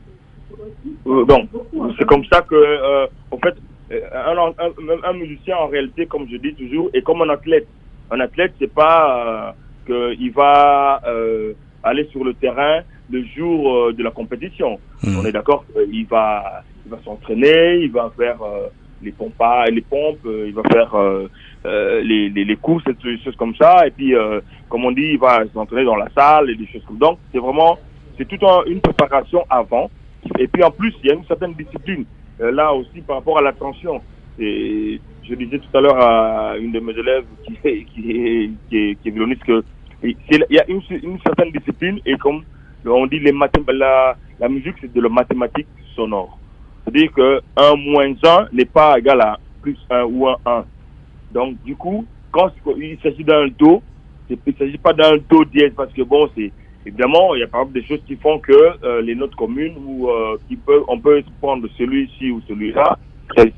Euh, donc, c'est comme ça que, euh, en fait, un, un, un musicien en réalité, comme je dis toujours, est comme un athlète. Un athlète, c'est pas euh, qu'il va euh, aller sur le terrain le jour euh, de la compétition. Mmh. On est d'accord qu'il va, il va s'entraîner, il va faire euh, les pompes, les pompes, euh, il va faire euh, euh, les, les, les courses, des choses comme ça. Et puis, euh, comme on dit, il va s'entraîner dans la salle et des choses comme ça. Donc, c'est vraiment, c'est toute un, une préparation avant. Et puis, en plus, il y a une certaine discipline. Euh, là aussi, par rapport à l'attention. Et je disais tout à l'heure à une de mes élèves qui, qui, qui, qui, est, qui est violoniste que il y a une, une certaine discipline et comme on dit, les mathém- la, la musique, c'est de la mathématique sonore. C'est-à-dire que un moins un n'est pas égal à plus un ou un un. Donc, du coup, quand il s'agit d'un do, il ne s'agit pas d'un do dièse parce que bon, c'est évidemment, il y a par exemple des choses qui font que euh, les notes communes ou euh, qui peuvent, on peut prendre celui-ci ou celui-là, c'est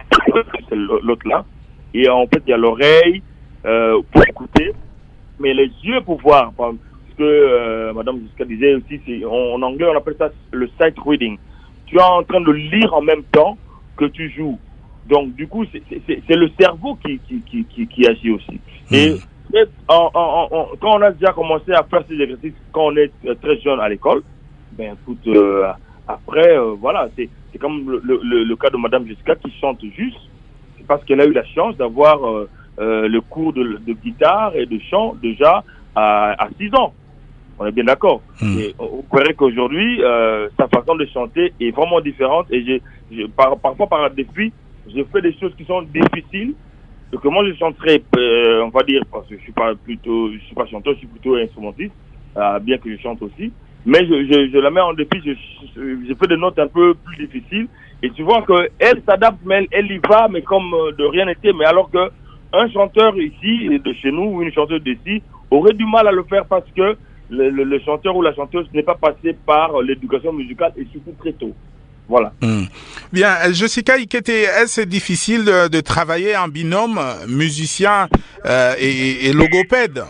l'autre là, et en fait, il y a l'oreille euh, pour écouter, mais les yeux pour voir. Parce que euh, Madame Jessica disait aussi, c'est, en, en anglais, on appelle ça le sight reading. Tu es en train de lire en même temps que tu joues. Donc, du coup, c'est, c'est, c'est le cerveau qui, qui, qui, qui, qui agit aussi. Mmh. Et, et en, en, en, quand on a déjà commencé à faire ces exercices, quand on est très jeune à l'école, ben écoute, euh, après, euh, voilà, c'est, c'est comme le, le, le cas de Madame Jessica qui chante juste. C'est parce qu'elle a eu la chance d'avoir euh, euh, le cours de, de guitare et de chant déjà à, à six ans. On est bien d'accord. Mmh. Et on verrait qu'aujourd'hui, euh, sa façon de chanter est vraiment différente. Et j'ai, j'ai par, parfois, par défi, je fais des choses qui sont difficiles. Donc moi, je chanterais, euh, on va dire, parce que je suis pas plutôt, je suis pas chanteur, je suis plutôt instrumentiste, euh, bien que je chante aussi. Mais je, je, je la mets en défi. Je, je, je fais des notes un peu plus difficiles. Et tu vois que elle s'adapte, mais elle, elle y va, mais comme de rien n'était. Mais alors que un chanteur ici, de chez nous, ou une chanteuse d'ici, aurait du mal à le faire parce que Le, le, le chanteur ou la chanteuse n'est pas passé par l'éducation musicale et surtout très tôt. Voilà. Mmh. Bien, Jessica Ikete, est-ce difficile de, de travailler en binôme musicien euh, et, et logopède?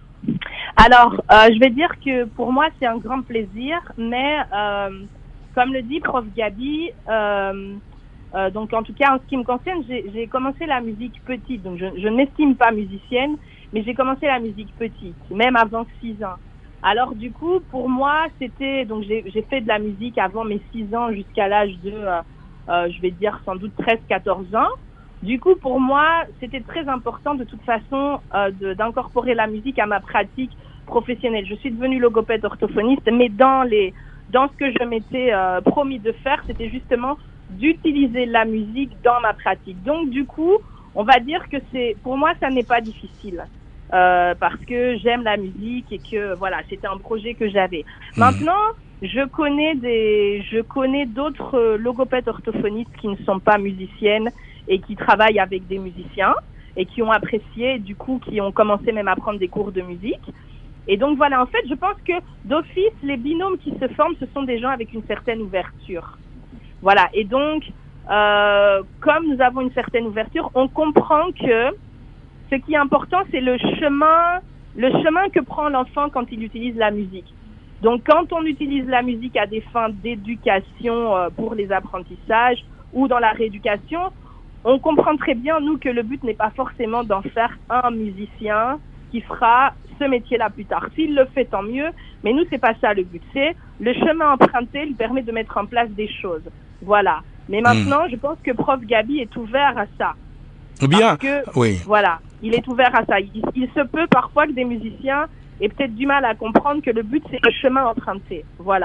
Alors, euh, je vais dire que pour moi, c'est un grand plaisir, mais euh, comme le dit Prof Gabi, euh, euh, donc en tout cas, en ce qui me concerne, j'ai, j'ai commencé la musique petite, donc je, je ne m'estime pas musicienne, mais j'ai commencé la musique petite, même avant six ans. Alors du coup, pour moi, c'était donc j'ai, j'ai fait de la musique avant mes six ans jusqu'à l'âge de, euh, euh, je vais dire sans doute treize quatorze ans. Du coup, pour moi, c'était très important de toute façon euh, de, d'incorporer la musique à ma pratique professionnelle. Je suis devenue logopède orthophoniste, mais dans les dans ce que je m'étais euh, promis de faire, c'était justement d'utiliser la musique dans ma pratique. Donc du coup, on va dire que c'est pour moi, ça n'est pas difficile. Euh, parce que j'aime la musique et que voilà, c'était un projet que j'avais. Mmh. Maintenant, je connais des, je connais d'autres logopèdes orthophonistes qui ne sont pas musiciennes et qui travaillent avec des musiciens et qui ont apprécié, du coup, qui ont commencé même à prendre des cours de musique. Et donc voilà, en fait, je pense que d'office, les binômes qui se forment, ce sont des gens avec une certaine ouverture. Voilà. Et donc, euh, comme nous avons une certaine ouverture, on comprend que ce qui est important, c'est le chemin, le chemin que prend l'enfant quand il utilise la musique. Donc, quand on utilise la musique à des fins d'éducation euh, pour les apprentissages ou dans la rééducation, on comprend très bien, nous, que le but n'est pas forcément d'en faire un musicien qui fera ce métier-là plus tard. S'il le fait, tant mieux, mais nous, c'est pas ça le but. C'est le chemin emprunté lui permet de mettre en place des choses. Voilà. Mais maintenant, mmh. je pense que Prof Gabi est ouvert à ça. Bien, parce que, oui. Voilà, il est ouvert à ça. Il, il se peut parfois que des musiciens aient peut-être du mal à comprendre que le but, c'est le chemin emprunté. Voilà.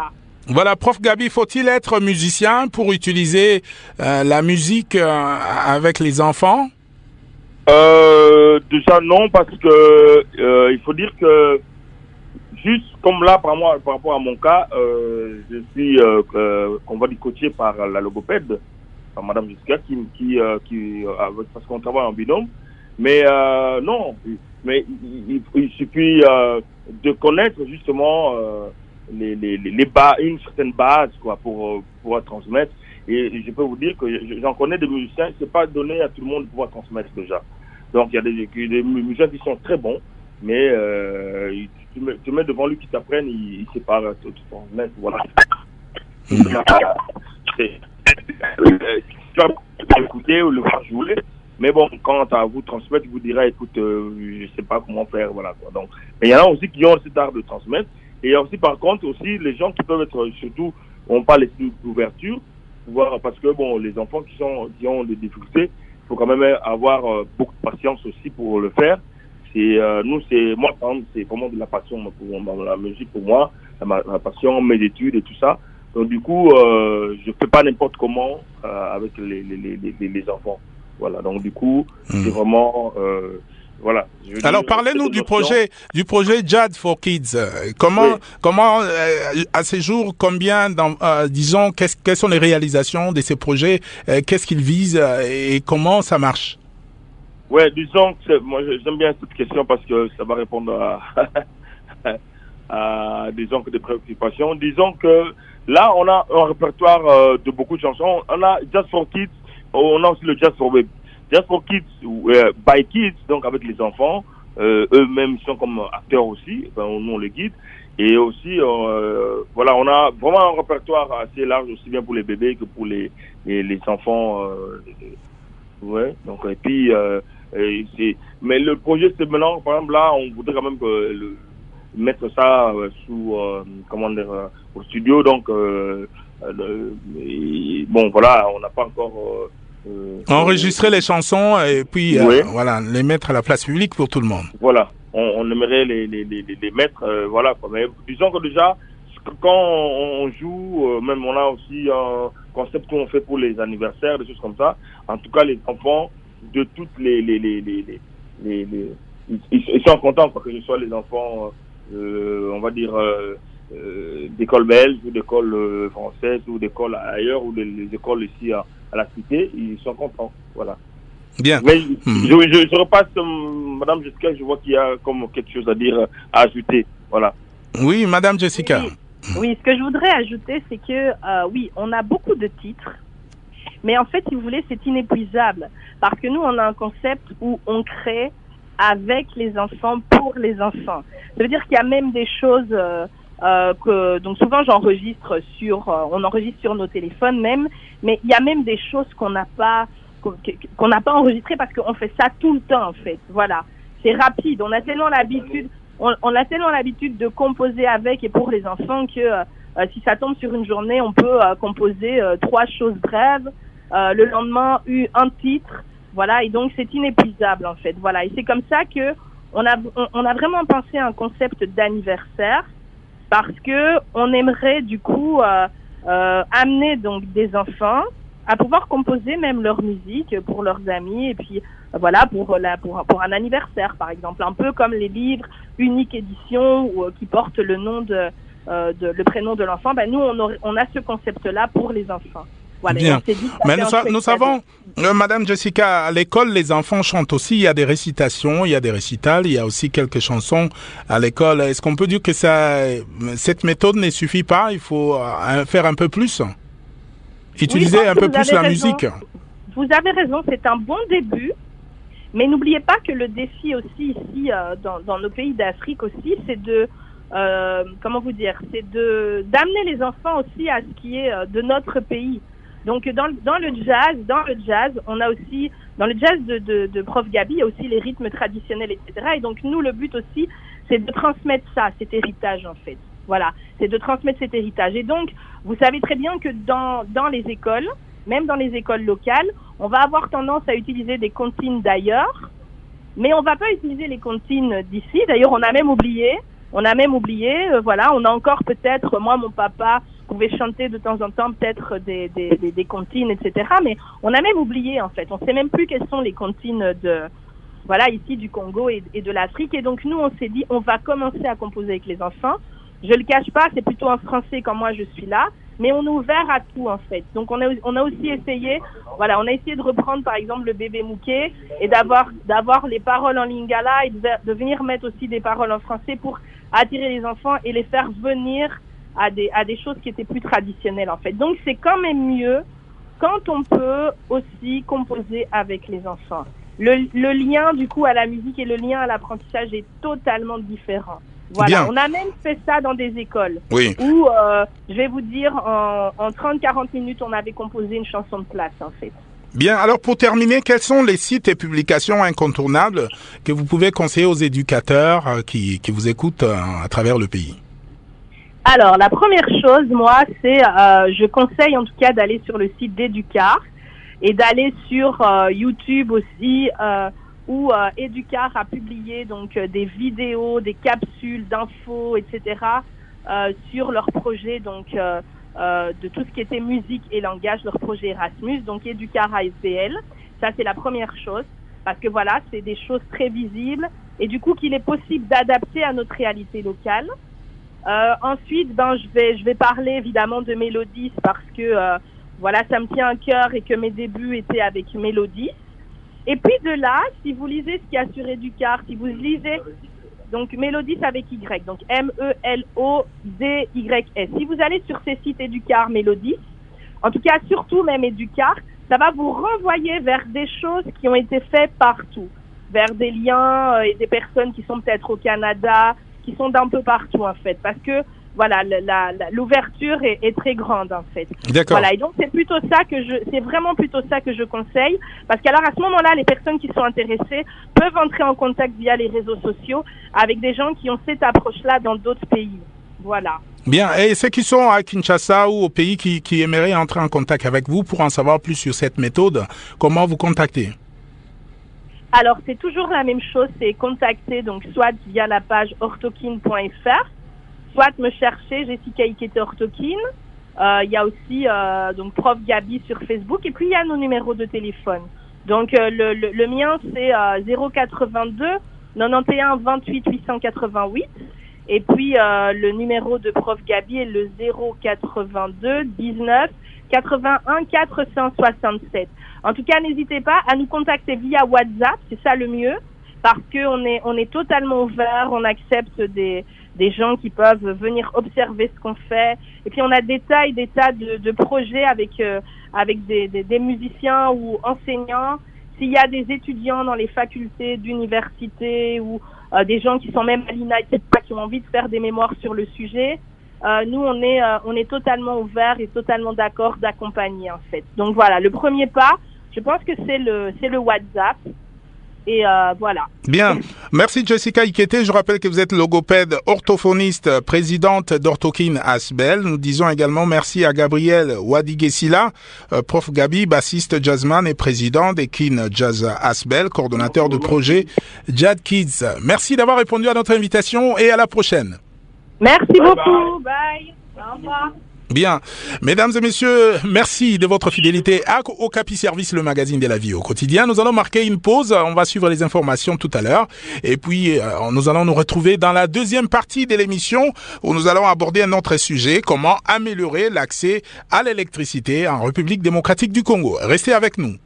Voilà, prof Gabi, faut-il être musicien pour utiliser euh, la musique euh, avec les enfants? Euh, déjà non, parce que euh, il faut dire que juste comme là par moi, par rapport à mon cas, euh, je suis euh, euh, qu'on va dire coaché par la logopède, par Madame Jessica, qui qui euh, qui euh, parce qu'on travaille en binôme. Mais euh, non, mais il, il, il suffit euh, de connaître justement euh, les les les bas, une certaine base quoi pour pouvoir transmettre. Et je peux vous dire que j'en connais des musiciens, c'est pas donné à tout le monde de pouvoir transmettre déjà. Donc il y a des, des musiciens qui sont très bons, mais euh, tu, mets, tu mets devant lui qui t'apprennent, il, il sait pas tout transmettre. Voilà. Mmh. C'est, euh, tu vas écouter ou le voir jouer, mais bon, quand à vous transmettre, il vous dira, écoute, euh, je sais pas comment faire, voilà quoi. Donc, mais il y en a aussi qui ont cet art de transmettre, et il y a aussi par contre aussi les gens qui peuvent être surtout, on parle d'ouverture. Parce que bon, les enfants qui sont qui ont des difficultés, il faut quand même avoir euh, beaucoup de patience aussi pour le faire. C'est euh, nous, c'est moi par exemple, c'est vraiment de la passion pour dans la musique pour moi, ma, ma passion, mes études et tout ça. Donc du coup, euh, je fais pas n'importe comment euh, avec les les, les les les enfants. Voilà. Donc du coup, mmh. c'est vraiment euh, voilà. Alors dire, parlez-nous du projet du projet Jazz for Kids. Comment oui. comment euh, à ces jours combien dans, euh, disons qu'est-ce, quelles sont les réalisations de ces projets, euh, qu'est-ce qu'ils visent euh, et comment ça marche? Ouais, disons que c'est, moi j'aime bien cette question parce que ça va répondre à, à disons que des préoccupations. Disons que là on a un répertoire euh, de beaucoup de chansons. On a Jazz for Kids, on a aussi le Jazz for Baby. Jazz for Kids, euh, by Kids, donc avec les enfants, euh, eux-mêmes sont comme acteurs aussi, ben, nous on les guide. Et aussi, euh, voilà, on a vraiment un répertoire assez large, aussi bien pour les bébés que pour les les, les enfants. Euh, ouais, donc et puis, euh, et c'est, mais le projet c'est maintenant, par exemple là, on voudrait quand même que le, mettre ça euh, sous, euh, comment dire, euh, au studio. Donc, euh, euh, et, bon, voilà, on n'a pas encore. Euh, Euh, enregistrer euh, les chansons et puis euh, oui. voilà, les mettre à la place publique pour tout le monde. Voilà, on, on aimerait les, les, les, les mettre, euh, voilà. Mais disons que déjà, quand on joue, euh, même on a aussi un concept qu'on fait pour les anniversaires, des choses comme ça. En tout cas, les enfants de toutes les... les, les, les, les, les, les ils, ils sont contents, quoi, que ce soit les enfants, euh, on va dire... Euh, Euh, d'écoles belges ou d'écoles euh, françaises ou d'écoles ailleurs ou des les écoles ici à, à la cité, ils sont contents, voilà. Bien. Mais mmh. je, je, je repasse euh, Madame Jessica, je vois qu'il y a comme quelque chose à dire, à ajouter, voilà. Oui, Madame Jessica. Oui, oui, ce que je voudrais ajouter, c'est que euh, oui, on a beaucoup de titres, mais en fait, si vous voulez, c'est inépuisable parce que nous, on a un concept où on crée avec les enfants pour les enfants. Ça veut dire qu'il y a même des choses euh, Euh, que donc souvent j'enregistre sur euh, on enregistre sur nos téléphones même, mais il y a même des choses qu'on n'a pas qu'on n'a pas enregistrées parce qu'on fait ça tout le temps en fait. Voilà, c'est rapide, on a tellement l'habitude on, on a tellement l'habitude de composer avec et pour les enfants que euh, si ça tombe sur une journée on peut euh, composer euh, trois choses brèves, euh, le lendemain eu un titre, voilà, et donc c'est inépuisable en fait. Voilà, et c'est comme ça que on a on, on a vraiment pensé à un concept d'anniversaire. Parce que on aimerait du coup euh, euh, amener donc des enfants à pouvoir composer même leur musique pour leurs amis et puis euh, voilà pour la pour pour un anniversaire par exemple, un peu comme les livres unique édition ou euh, qui portent le nom de, euh, de le prénom de l'enfant. Ben nous on aurait, on a ce concept là pour les enfants. Voilà, bien. Mais nous, nous savons, euh, Madame Jessica, à l'école, les enfants chantent aussi. Il y a des récitations, il y a des récitals, il y a aussi quelques chansons à l'école. Est-ce qu'on peut dire que ça, cette méthode ne suffit pas? Il faut euh, faire un peu plus, utiliser oui, un peu plus la raison. musique. Vous avez raison, c'est un bon début. Mais n'oubliez pas que le défi aussi ici, euh, dans, dans nos pays d'Afrique aussi, c'est de euh, comment vous dire, c'est de d'amener les enfants aussi à ce qui est euh, de notre pays. Donc dans dans le jazz, dans le jazz, on a aussi dans le jazz de de, de Prof Gabi, il y a aussi les rythmes traditionnels, et cetera. Et donc nous, le but aussi, c'est de transmettre ça, cet héritage en fait. Voilà, c'est de transmettre cet héritage. Et donc, vous savez très bien que dans dans les écoles, même dans les écoles locales, on va avoir tendance à utiliser des comptines d'ailleurs, mais on va pas utiliser les comptines d'ici. D'ailleurs, on a même oublié. On a même oublié, euh, voilà, on a encore peut-être, moi, mon papa pouvait chanter de temps en temps peut-être des, des, des, des comptines, et cetera. Mais on a même oublié, en fait. On sait même plus quelles sont les comptines de, voilà, ici du Congo et, et de l'Afrique. Et donc, nous, on s'est dit, on va commencer à composer avec les enfants. Je le cache pas, c'est plutôt en français quand moi je suis là. Mais on est ouvert à tout, en fait. Donc, on a, on a aussi essayé, voilà, on a essayé de reprendre, par exemple, le bébé Mouké et d'avoir, d'avoir les paroles en lingala et de, de venir mettre aussi des paroles en français pour attirer les enfants et les faire venir à des, à des choses qui étaient plus traditionnelles, en fait. Donc, c'est quand même mieux quand on peut aussi composer avec les enfants. Le, le lien, du coup, à la musique et le lien à l'apprentissage est totalement différent. Voilà, Bien. on a même fait ça dans des écoles Oui. où, euh, je vais vous dire, en, en trente à quarante minutes, on avait composé une chanson de classe, en fait. Bien, alors pour terminer, quels sont les sites et publications incontournables que vous pouvez conseiller aux éducateurs euh, qui, qui vous écoutent euh, à travers le pays? Alors, la première chose, moi, c'est, euh, je conseille en tout cas d'aller sur le site d'Educar et d'aller sur euh, YouTube aussi, euh, où euh, Educar a publié donc euh, des vidéos, des capsules d'infos, et cetera euh, sur leur projet donc euh, euh, de tout ce qui était musique et langage, leur projet Erasmus, donc Educar A S B L. Ça, c'est la première chose, parce que voilà, c'est des choses très visibles et du coup qu'il est possible d'adapter à notre réalité locale. Euh, ensuite, ben je vais je vais parler évidemment de Mélodis parce que euh, voilà, ça me tient à cœur et que mes débuts étaient avec Mélodis. Et puis de là, si vous lisez ce qu'il y a sur Educar, si vous lisez donc Mélodis avec Y, donc M E L O D Y S. Si vous allez sur ces sites Educar, Mélodis, en tout cas surtout même Educar, ça va vous renvoyer vers des choses qui ont été faites partout, vers des liens euh, et des personnes qui sont peut-être au Canada, qui sont d'un peu partout en fait, parce que voilà, la, la, l'ouverture est, est très grande en fait. D'accord. Voilà, et donc c'est plutôt ça que je, c'est vraiment plutôt ça que je conseille, parce qu'alors à ce moment-là, les personnes qui sont intéressées peuvent entrer en contact via les réseaux sociaux avec des gens qui ont cette approche-là dans d'autres pays. Voilà. Bien, et ceux qui sont à Kinshasa ou au pays qui, qui aimeraient entrer en contact avec vous pour en savoir plus sur cette méthode, comment vous contacter? Alors c'est toujours la même chose, c'est contacter donc soit via la page ortokine point f r, soit me chercher Jessica Ikete Ortokine. Euh, il y a aussi euh, donc Prof Gabi sur Facebook et puis il y a nos numéros de téléphone. Donc euh, le, le, le mien c'est euh, zéro quatre-vingt-deux quatre-vingt-onze vingt-huit huit cent quatre-vingt-huit et puis euh, le numéro de Prof Gabi est le zéro quatre-vingt-deux dix-neuf quatre-vingt-un quatre cent soixante-sept. En tout cas, n'hésitez pas à nous contacter via WhatsApp, c'est ça le mieux, parce que on est on est totalement ouvert, on accepte des des gens qui peuvent venir observer ce qu'on fait. Et puis on a des tas et des tas de, de projets avec euh, avec des, des, des musiciens ou enseignants. S'il y a des étudiants dans les facultés d'université ou euh, des gens qui sont même à l'I N A, et cetera, qui ont envie de faire des mémoires sur le sujet, euh, nous on est euh, on est totalement ouvert et totalement d'accord d'accompagner en fait. Donc voilà, le premier pas, je pense que c'est le c'est le WhatsApp. Et euh, voilà. Bien. Merci Jessica Ikete. Je rappelle que vous êtes logopède, orthophoniste, présidente d'Ortokine A S B L. Nous disons également merci à Gabriel Wadigesila, euh, prof Gabi, bassiste jazzman et président des Kin Jazz A S B L, coordonnateur de projet Jazz Kids. Merci d'avoir répondu à notre invitation et à la prochaine. Merci bye beaucoup. Bye. Bye. Au revoir. Bien. Mesdames et messieurs, merci de votre fidélité à Okapi Service, le magazine de la vie au quotidien. Nous allons marquer une pause. On va suivre les informations tout à l'heure. Et puis, euh, nous allons nous retrouver dans la deuxième partie de l'émission où nous allons aborder un autre sujet, comment améliorer l'accès à l'électricité en République démocratique du Congo. Restez avec nous.